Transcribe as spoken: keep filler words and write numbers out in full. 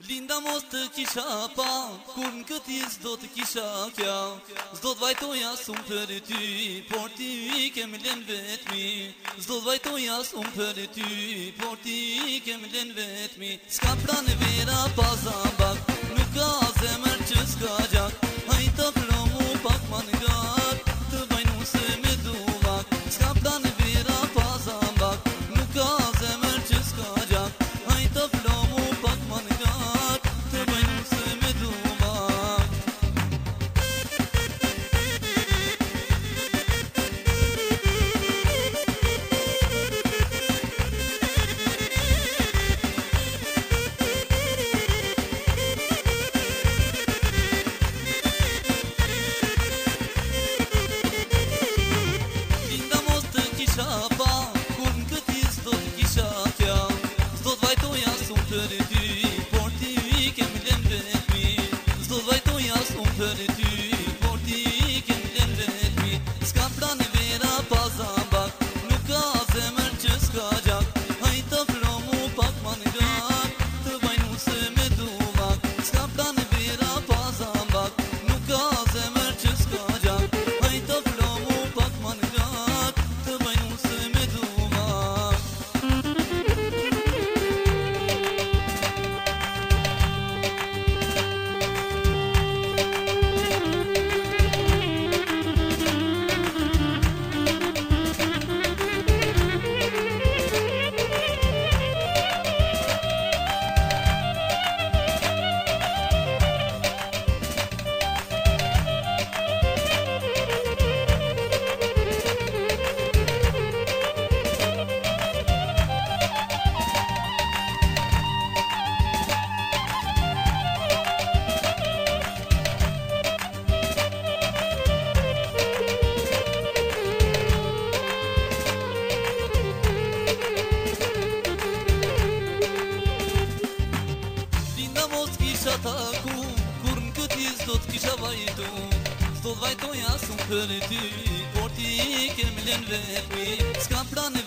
Linda mos të kisha pa, kur në këti s'do të kisha kja. S'do të vajtoja s'unë për ty, por ti kem len vetmi. S'do të vajtoja s'unë për ty, por ti kem len vetmi. S'ka pranë vera pa zambak, nuk ka zemër që s'ka gjak. Hajta pro mu pak ma n'gat, të bajnu se me duvak. S'ka pranë vera pa zambak, nuk ka zemër që s'ka gjak. Hajta pro mu pak ma n'gat, të bajnu se me duvak. Linda mos të kisha pa, kur në këti s'do të kisha kja. S'do të vajtoja s'unë për ty, por ti kem len vetmi. S'do të vajtoja s'unë për ty, por ti kem len vetmi. S'ka pranë vera pa zambak, nuk ka zemër që s'ka gjak. Hajta pro mu pak ma n'gat, të bajnu se me duvak. S'ka pranë vera pa zambak, nuk ka zemër që s'ka gjak. Hajta pro mu pak ma n'gat, të bajnu se me duvak. Linda mos t'kisha taku, kur në këti s'do t'kisha vajtu. S'do t'vajtoja s'unë për ty, por ti kem len vetmi. S'ka pranë